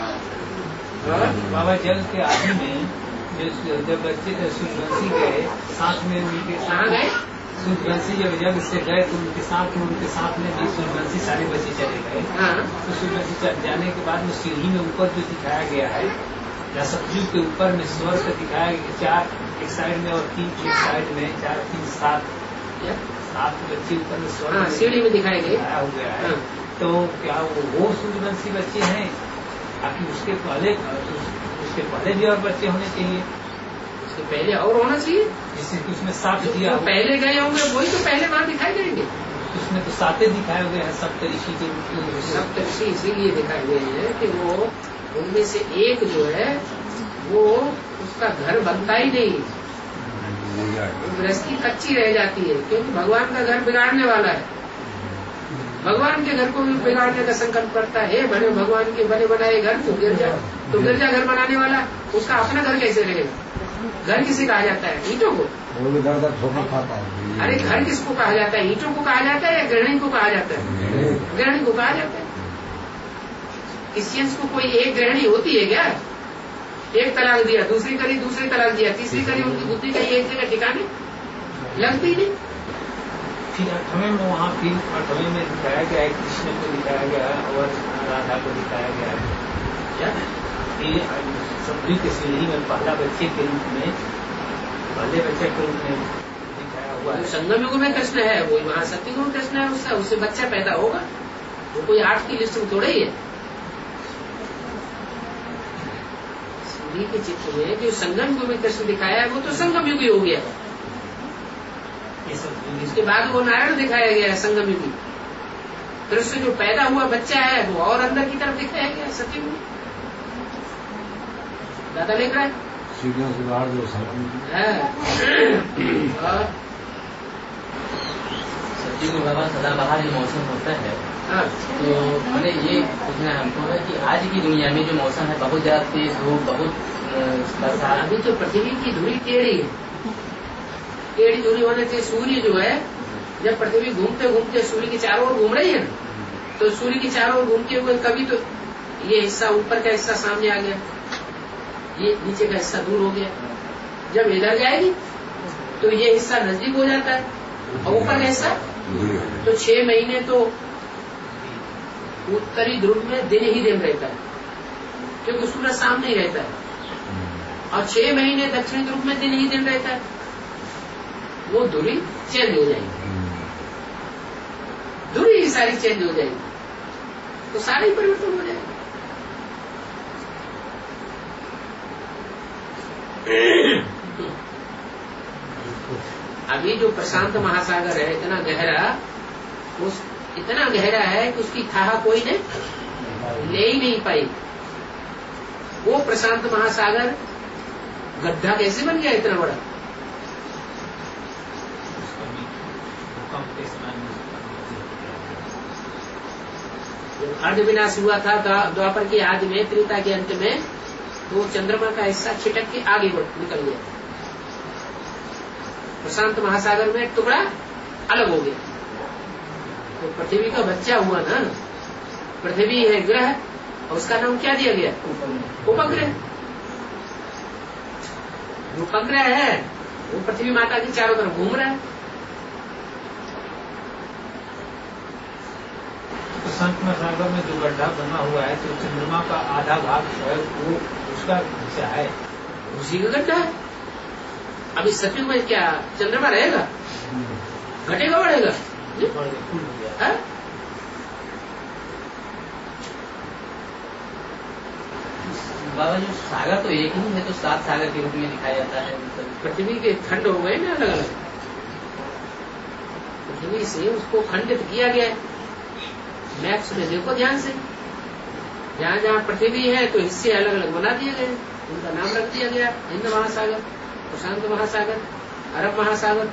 बाबा जल के आदि में जब बच्चे सूर्यवंशी गए, साथ में उनके कहाँ गए? सूर्यवंशी जब जग से गए तो उनके साथ में उनके साथ में भी सूर्यवंशी सारे बच्चे चले गए। तो सूर्यवंशी जाने के बाद में सीढ़ी में ऊपर जो दिखाया गया है, या सतयुग के ऊपर में स्वर्ग दिखाया गया, चार एक साइड में और तीन एक साइड में, चार तीन सात सात बच्चे ऊपर में स्वर्ग सीढ़ी में दिखाए गए हो गया है। तो क्या वो, वो सूर्यवंशी बच्चे हैं? ताकि उसके पहले उसके पहले भी और बच्चे होने चाहिए, उसके पहले और होना चाहिए, जिससे कि उसमें सात दिया। पहले गए होंगे वही तो पहले वहां दिखाई देंगे। उसमें तो साते दिखाए हुए हैं सप्तऋषि के रूप में। सप्तऋषि इसीलिए दिखाए गए हैं कि वो उनमें से एक जो है वो उसका घर बनता ही नहीं, गृहस्थी कच्ची रह जाती है, क्योंकि भगवान का घर बिगाड़ने वाला है। भगवान के घर को भी बिगाड़ने का संकल्प करता है। बने भगवान के बने बनाए घर तो गिरजा तो गिरजा घर बनाने वाला उसका अपना घर कैसे रहेगा? घर किसे कहा जाता है? ईंटों को। खाता है। अरे घर किसको कहा जाता है? ईंटों को कहा जाता है या गृहिणी को कहा जाता है? गृहिणी को कहा जाता है। क्रिश्चियंस को कोई एक गृहिणी होती है क्या? एक तलाक दिया, दूसरी करी, दूसरी तलाक दिया, तीसरी करी, उनकी बुद्धि कहीं एक जगह ठिकाने लगती नहीं। फिर अठवें में वहाँ फिर अठवें में दिखाया गया है, कृष्ण को दिखाया गया है और राधा को दिखाया गया है। क्या सभी के सीढ़ी में पहला बच्चे के रूप में, पहले बच्चे के रूप में दिखाया हुआ है। संगम युग में कृष्ण है, वो वहाँ सत्युग में कृष्ण है, उससे उससे बच्चा पैदा होगा। वो कोई आठ की लिस्ट में थोड़ा ही है। सीढ़ी के चित्र में जो संगम युग में कृष्ण दिखाया है वो तो संगम युग ही हो गया। इसके बाद वो नारायण दिखाया गया है संगम युग में। फिर उससे जो पैदा हुआ बच्चा है वो और अंदर की तरफ दिखाया गया है सत्युग में। दादा लिख रहा है सीढ़ियों से बाहर जो संगम सत्युग में बाबा सदा बाहर जो मौसम होता है, तो मैंने ये पूछना है हमको है कि आज की दुनिया में जो मौसम है बहुत ज्यादा तेज धूप, बहुत बरसात। अभी तो पृथ्वी की धुरी टेढ़ी है। टेढ़ी धुरी होने से सूर्य जो है जब पृथ्वी घूमते घूमते सूर्य के चारों ओर घूम रही है ना, तो सूर्य के चारों ओर घूमते हुए कभी तो ये हिस्सा ऊपर का हिस्सा सामने आ गया, ये नीचे का हिस्सा दूर हो गया। जब इधर जाएगी तो ये हिस्सा नजदीक हो जाता है और ऊपर का हिस्सा तो छह महीने तो उत्तरी ध्रुव में दिन ही दिन रहता है, क्योंकि सूरज सामने ही रहता है, और छह महीने दक्षिणी ध्रुव में दिन ही दिन रहता है। वो दूरी चेंज हो जाएगी, दूरी ही सारी चेंज हो जाएगी, तो सारा ही परिवर्तन हो जाएगा। अभी जो प्रशांत महासागर है इतना गहरा, उस इतना गहरा है कि उसकी थाह कोई ने ले ही नहीं पाई। वो प्रशांत महासागर गड्ढा कैसे बन गया इतना बड़ा? जब अर्ध विनाश हुआ था द्वापर के आदि में, त्रेता के अंत में, तो चंद्रमा का हिस्सा छिटक के आगे निकल गया। प्रशांत महासागर में टुकड़ा अलग हो गया। तो पृथ्वी का बच्चा हुआ ना, पृथ्वी है ग्रह, और उसका नाम क्या दिया गया? उपग्रह। उपग्रह है वो पृथ्वी माता की चारों तरफ घूम रहा है। तो संत महासागर में जो गड्ढा बना हुआ है, तो चंद्रमा का आधा भाग जो है वो उसका हिस्सा है, उसी का गड्ढा है। अब इस सतयुग में क्या चंद्रमा रहेगा? घटेगा बढ़ेगा? है? बाबा जी सागर तो एक ही है, तो सात सागर के रूप में दिखाया जाता है। पृथ्वी के खंड हो गए ना अलग अलग, पृथ्वी से उसको खंडित किया गया है। मैप्स में देखो ध्यान से, जहाँ जहाँ पृथ्वी है तो हिस्से अलग अलग बना दिए गए, उनका नाम रख दिया गया। हिंद महासागर, प्रशांत महासागर, अरब महासागर।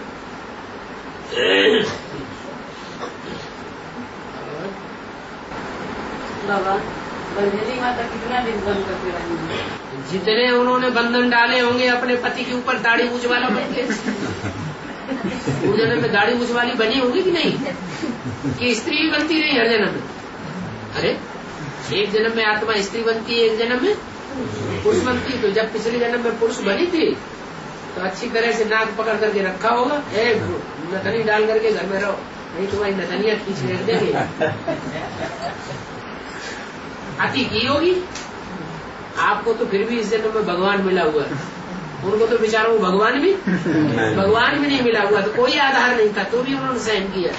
बाबा बंधेली माता कितना दिन बंद करके रहेंगे? जितने उन्होंने बंधन डाले होंगे अपने पति के ऊपर, दाढ़ी मूछ वाला बन के वो जन्म में दाढ़ी मूछ वाली बनी होगी कि नहीं? कि स्त्री भी बनती नहीं हर जन्म में? अरे एक जन्म में आत्मा स्त्री बनती है, एक जन्म में पुरुष बनती है। तो जब पिछले जन्म में पुरुष बनी थी तो अच्छी तरह से नाक पकड़ करके रखा होगा, नथनी डाल करके घर में रहो, नहीं तुम्हारी नथनियां खींच रख देंगे। अति की होगी। आपको तो फिर भी इस जन्म में भगवान मिला हुआ है, उनको तो बेचारों को भगवान भी भगवान भी नहीं मिला हुआ, तो कोई आधार नहीं था, तो भी उन्होंने सहन किया।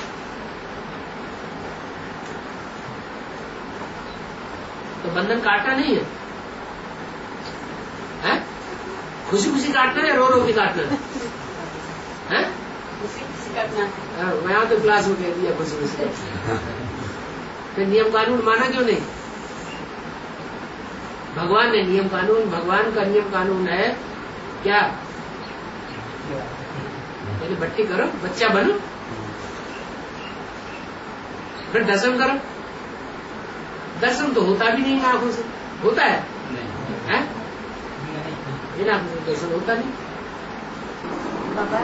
तो बंधन काटना नहीं है, है? खुशी खुशी काटना है, रो रो के काटना है, है? खुशी खुशी काटना। मैं तो क्लास में कह दिया खुशी खुशी। फिर नियम कानून माना क्यों नहीं? भगवान ने नियम कानून, भगवान का नियम कानून है क्या? पहले भट्टी करो, बच्चा बनो, फिर दर्शन करो। दर्शन तो होता भी नहीं आंखों से, होता है? है? बिना आंखों से दर्शन होता नहीं। बाबा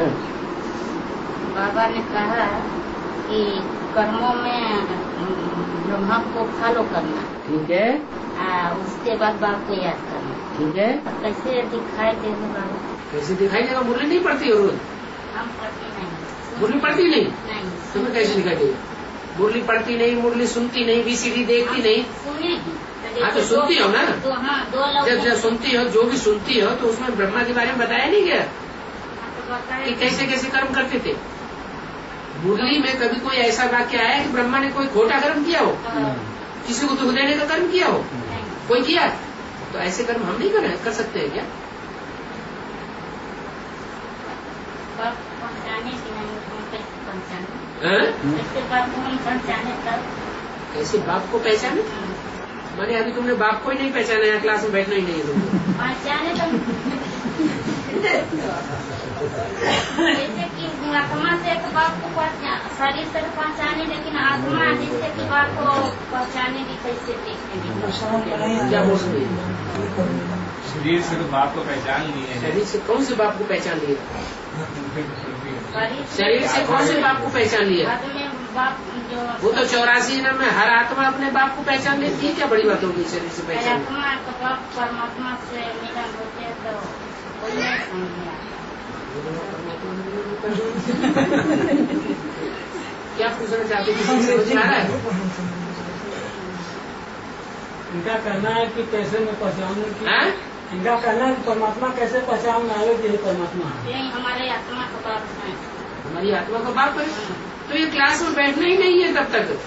बाबा ने कहा कि कर्मों में ब्रह्मा को फॉलो करना, ठीक है, आ, उसके बाद बाप को याद करना, ठीक है। कैसे दिखाई देगा बाबा? कैसे दिखाई देगा? मुरली नहीं पड़ती है रोज? हम पढ़ते नहीं। मुरली पड़ती नहीं? नहीं। तुम्हें कैसे दिखाई देगा? मुरली पढ़ती नहीं, मुरली सुनती नहीं, बीसीडी देखती नहीं। सुने हाँ तो सुनती हो ना? तो हाँ, दो लोग जब जब सुनती हो, जो भी सुनती हो, तो उसमें ब्रह्मा के बारे में बताया नहीं गया कि कैसे कैसे कर्म करते थे? मुरली में कभी कोई ऐसा वाक्य आया कि ब्रह्मा ने कोई खोटा कर्म किया हो, किसी को दुख देने का कर्म किया हो? कोई किया? तो ऐसे कर्म हम नहीं कर, कर सकते हैं क्या? पहुँचाने की नहीं, हैं? कैसे बाप को हम पहचाने तब? कैसे बाप को पहचाने? मैंने अभी तुमने बाप को ही नहीं पहचाना है, क्लास में बैठना ही नहीं है तुमको। पहचाने तब जैसे कि आत्मा से एक बाप को पहचान, शरीर से पहचाने, लेकिन आत्मा जिससे कि बाप को पहचाने की कैसे देखेंगे? क्या बोल रही है? शरीर से तो बाप को पहचान लिए। शरीर से कौन से बाप को पहचान लिया? शरीर से कौन से बाप को पहचान लिया? बाप जो वो तो चौरासी जन्म में हर आत्मा अपने बाप को पहचान लेती है। क्या बड़ी बात होगी शरीर से पहचान? आत्मा तो बाप परमात्मा से मिलन होते तो कोई नहीं समझ। क्या पूछना चाहते किसी से समझ आ रहा है? इनका कहना है कि कैसे मैं पहचान हैं? इनका कहना है कि परमात्मा कैसे पहचान में आए कि परमात्मा नहीं, हमारे आत्मा का बाप है। हमारी आत्मा का बाप है, तो ये क्लास में बैठना ही नहीं है तब तक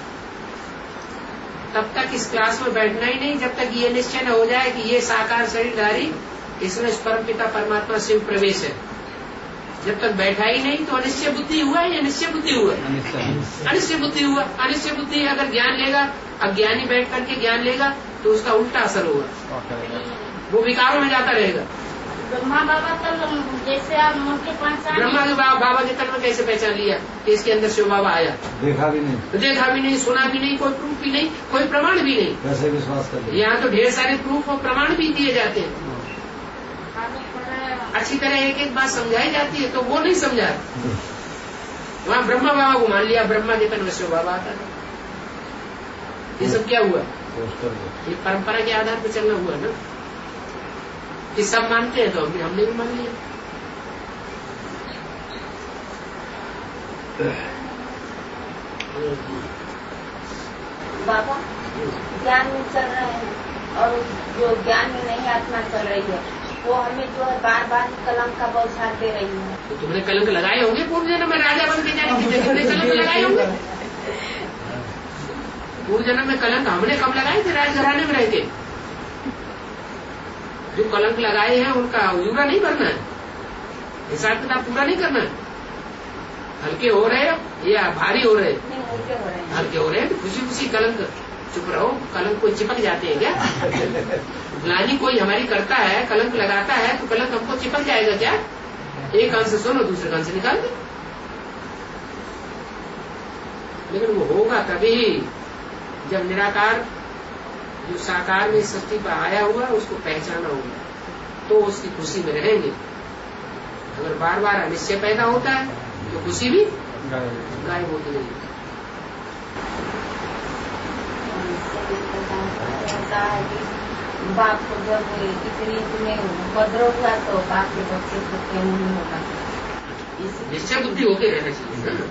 तब तक इस क्लास में बैठना ही नहीं, जब तक ये निश्चय न हो जाए कि ये साकार शरीरधारी, इसमें परम पिता परमात्मा शिव प्रवेश है। जब तक बैठा ही नहीं तो अनिश्चय बुद्धि हुआ या निश्चय बुद्धि हुआ? अनिश्चय बुद्धि हुआ। अनिश्चय बुद्धि अगर ज्ञान लेगा, अज्ञानी बैठ करके ज्ञान लेगा तो उसका उल्टा असर होगा, वो विकारों में जाता रहेगा। ब्रह्मा बाबा तल जैसे आप उनके पहचान ब्रह्मा के बाबा, बाबा के तल में कैसे पहचान लिया कि इसके अंदर शिव बाबा आया? देखा भी नहीं, देखा भी नहीं, सुना भी नहीं, कोई प्रूफ भी नहीं, कोई प्रमाण भी नहीं। कैसे विश्वास कर? यहाँ तो ढेर सारे प्रूफ और प्रमाण भी दिए जाते हैं, अच्छी तरह एक एक बात समझाई जाती है, तो वो नहीं समझा। वहाँ ब्रह्मा बाबा को मान लिया, ब्रह्मा के तन में शिव बाबा आता है। ये सब क्या हुआ? ये परंपरा के आधार पर चलना हुआ ना, कि सब मानते हैं तो हमने हमने भी मान लिया। बाबा ज्ञान में चल रहे हैं और जो ज्ञान में नहीं आत्मा चल रही है वो हमें जो है बार बार कलंक का बौछार दे रही है। तो तुमने कलंक लगाए होंगे पूर्व जन्म में, राजा बन के जाने की कितने कलंक लगाए होंगे। पूर्व जन्म में कलंक हमने कब लगाए थे? राजघराने में रहते जो कलंक लगाए हैं उनका पूरा नहीं करना है, हिसाब किताब पूरा नहीं करना है। हल्के हो रहे या भारी हो रहे? हल्के हो रहे हैं तो खुशी खुशी कलंक, चुप रहो, कलंक कोई चिपक जाते हैं क्या? ग्लानि कोई हमारी करता है, कलंक लगाता है तो कलंक हमको चिपक जाएगा क्या? एक कान से सुनो, दूसरे कान से निकाल दो। लेकिन वो होगा तभी जब निराकार जो साकार में सृष्टि पर आया हुआ उसको पहचाना होगा, तो उसकी खुशी में रहेंगे। अगर बार बार अनिश्चय पैदा होता है तो खुशी भी गायब होती रहेगी। बाप को जब इतनी तुम्हें उपद्रव हुआ तो बाप के बच्चे को प्रेम नहीं होगा, निश्चय बुद्धि होके रहना चाहिए।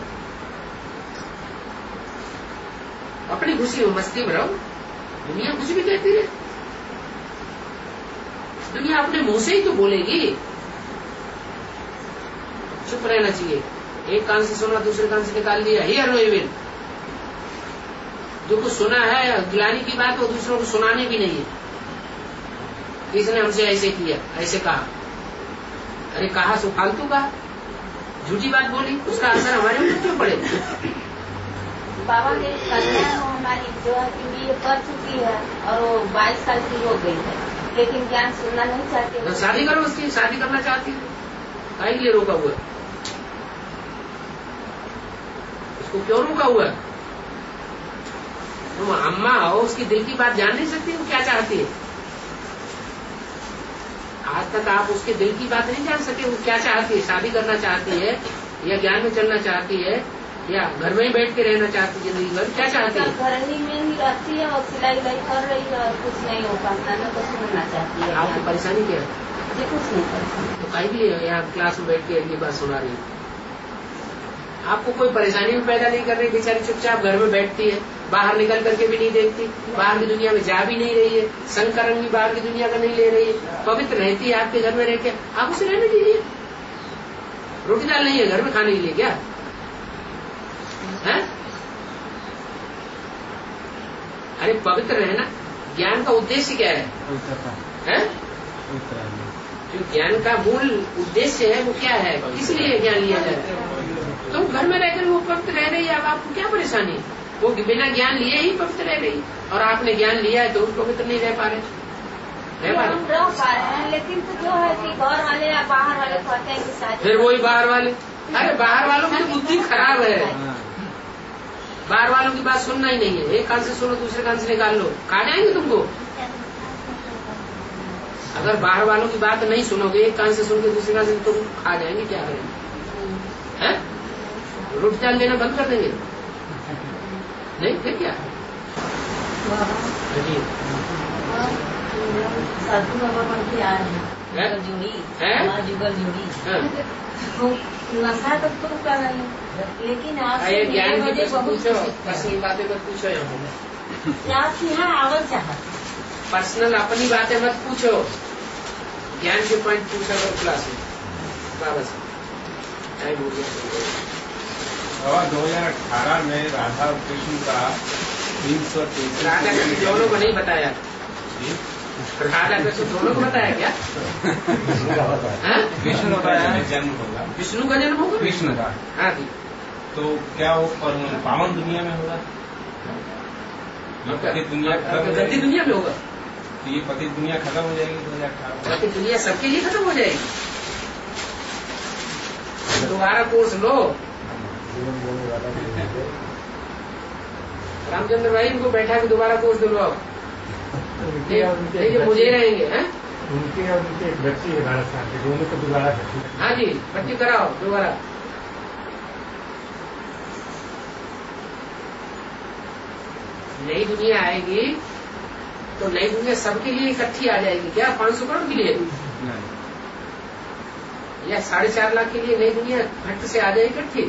अपनी खुशी में मस्ती में रहो, दुनिया कुछ भी कहती है, दुनिया अपने मुंह से ही तो बोलेगी। चुप रहना चाहिए, एक कान से सुना दूसरे कान से निकाल दिया, ही अरविंद जो कुछ सुना है गिलानी की बात वो दूसरों को सुनाने भी नहीं है। किसने हमसे ऐसे किया, ऐसे कहा, अरे कहा सो फालतू का झूठी बात बोली, उसका असर हमारे ऊपर क्यों पड़े? बाबा के कन्या हमारी जो है बीए कर चुकी है और वो बाईस साल की हो गई है, लेकिन ज्ञान सुनना नहीं चाहती। तो शादी करो, उसकी शादी करना चाहती है, काहे के लिए रोका हुआ है? उसको क्यों रोका हुआ है? तुम अम्मा हो, उसकी दिल की बात जान नहीं सकती वो क्या चाहती है? आज तक आप उसके दिल की बात नहीं जान सके वो क्या चाहती है, शादी करना चाहती है या ज्ञान में चलना चाहती है या घर में ही बैठ के रहना चाहती है, जिंदगी भर क्या चाहती है? घर में ही रहती है और सिलाई उलाई कर रही है और कुछ नहीं हो पाता ना, तो सुनना चाहती है। आपकी परेशानी क्या है? ये कुछ नहीं परेशानी। तो कहीं भी यहाँ क्लास में बैठ के ये बात सुना रही है, आपको कोई परेशानी भी पैदा नहीं कर रही, बेचारी चुपचाप घर में बैठती है, बाहर निकल करके भी नहीं देखती, बाहर की दुनिया में जा भी नहीं रही है, संग का रंग भी बाहर की दुनिया का नहीं ले रही है, पवित्र रहती है आपके घर में रह के, आप उसे रहने दीजिए। रोटी दाल नहीं है घर में खाने के लिए क्या है? अरे पवित्र रहना, ज्ञान का उद्देश्य क्या है? है? जो ज्ञान का मूल उद्देश्य है वो क्या है, किस लिए ज्ञान लिया जाता है? तो घर में रहकर वो पवित्र रह रही है, अब आपको क्या परेशानी है? वो बिना ज्ञान लिए ही पवित्र रह रही, और आपने ज्ञान लिया है तो पवित्र नहीं रह पा रहे। रह पा रहे रह पा रहे हैं, लेकिन तो जो है कि घर वाले या बाहर वाले कहते हैं कि शादी, फिर वही बाहर वाले, अरे बाहर वालों की बुद्धि खराब है, बाहर वालों की बात सुनना ही नहीं है। एक कान से सुनो दूसरे कान से निकाल लो, खा जाएंगे तुमको। अगर बाहर वालों की बात नहीं सुनोगे, एक कान से सुन के दूसरे कान से तुम खा जाएंगे, क्या करेंगे? रोटी दाल देना बंद कर देंगे? नहीं फिर क्या? साधु बाबा की आ जुड़ी जुगल जुड़ी नशा तक तो कर रही है, लेकिन आपसे ज्ञान की पूछो, पर्सनल बातें मत पूछो। यहाँ आपकी यहाँ आवत चाहत पर्सनल अपनी बातें मत पूछो, ज्ञान के पॉइंट पूछा करो क्लास में। बाबा से टाइम हो गया। दो हजार अठारह में राधा और कृष्ण का तीन सौ तीस राधा कृष्ण दोनों को नहीं बताया, राधा कृष्ण दोनों को बताया क्या? कृष्ण का जन्म होगा, विष्णु का जन्म होगा, कृष्ण का। हाँ जी। तो क्या वो पावन दुनिया में होगा? दुनिया गद्दी दुनिया में होगा? तो ये पति दुनिया खत्म हो जाएगी दो हजार अठारह पति दुनिया सबके लिए खत्म हो जाएगी। दोबारा कोर्स लो। रामचंद्र भाई इनको बैठा के दोबारा कोर्स दिलवाओ, नहीं मुझे रहेंगे हैं। उनके और उनके एक बच्ची है राजस्थान के, दोनों को दोबारा भर्ती। हाँ जी, भर्ती कराओ दोबारा। नई दुनिया आएगी तो नई दुनिया सबके लिए इकट्ठी आ जाएगी। क्या पांच सौ करोड़ के लिए या साढ़े चार लाख के लिए नई दुनिया घट से आ जाएगी इकट्ठी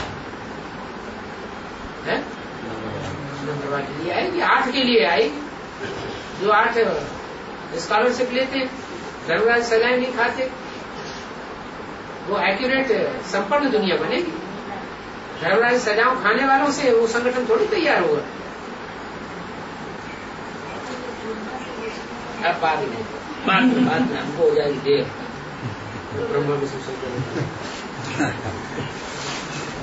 है? के लिए आएगी, आठ के लिए आएगी। जो आठ स्कॉलरशिप लेते हैं, धर्मराज सजाएं नहीं खाते, वो एक्यूरेट संपन्न दुनिया बनेगी। धर्मराज सजाओं खाने वालों से वो संगठन थोड़ी तैयार होगा। अब बाद में बाद में बाद में हमको हो जाएगी देर ब्रह्मा विष्णु शंकर।